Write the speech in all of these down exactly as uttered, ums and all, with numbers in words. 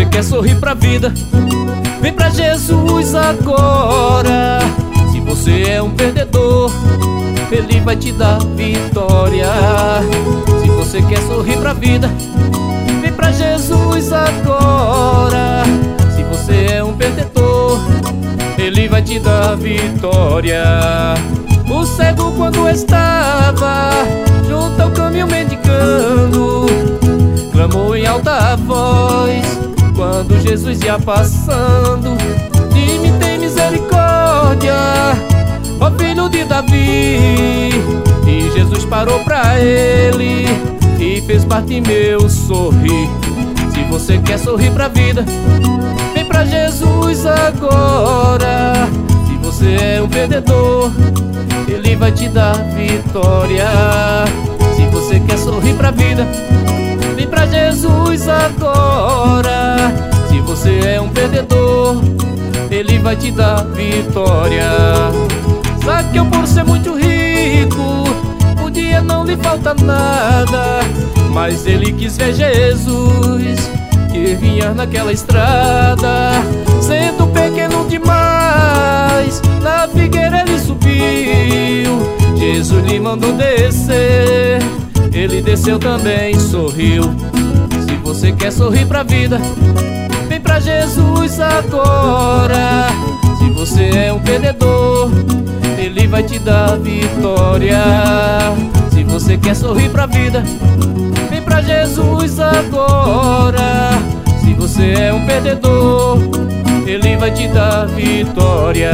você quer sorrir pra vida, vem pra Jesus agora. Se você é um perdedor, Ele vai te dar vitória. Se você quer sorrir pra vida, vem pra Jesus agora. Se você é um perdedor, Ele vai te dar vitória. O cego, quando estava junto ao caminho mendigando, clamou em alta voz quando Jesus ia passando: de mim tem misericórdia, ó filho de Davi. E Jesus parou pra ele e fez Bartimeu sorrir. Se você quer sorrir pra vida, vem pra Jesus agora. Se você é um perdedor, Ele vai te dar vitória. Se você quer sorrir pra vida, vem pra Jesus agora. Se você é um perdedor, Ele vai te dar vitória. Zaqueu, por ser muito rico, podia não lhe faltar nada, mas ele quis ver Jesus que vinha naquela estrada. Sendo pequeno demais, na figueira ele subiu. Jesus lhe mandou descer, ele desceu também e sorriu. Se você quer sorrir pra vida, vem pra Jesus agora. Se você é um perdedor, Ele vai te dar vitória. Se você quer sorrir pra vida, vem pra Jesus agora. Se você é um perdedor, Ele vai te dar vitória.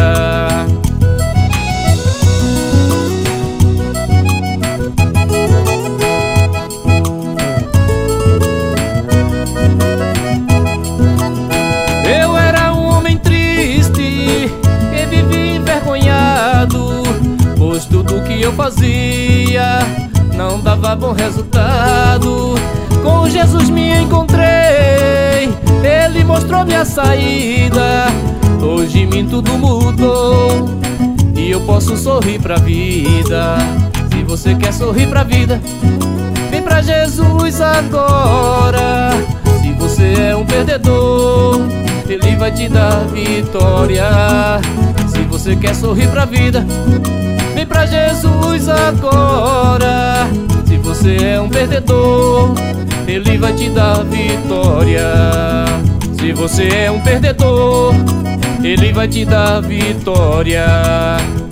Eu era um homem triste, que vivia envergonhado, pois tudo que eu fazia não dava bom resultado. Com Jesus me encontrei, Ele mostrou-me a saída. Hoje em mim tudo mudou e eu posso sorrir pra vida. Se você quer sorrir pra vida, vem pra Jesus agora. Se você é um perdedor, Ele vai te dar vitória. Se você quer sorrir pra vida, vem pra Jesus agora. Se você é um perdedor, Ele vai te dar vitória. Se você é um perdedor, Ele vai te dar vitória.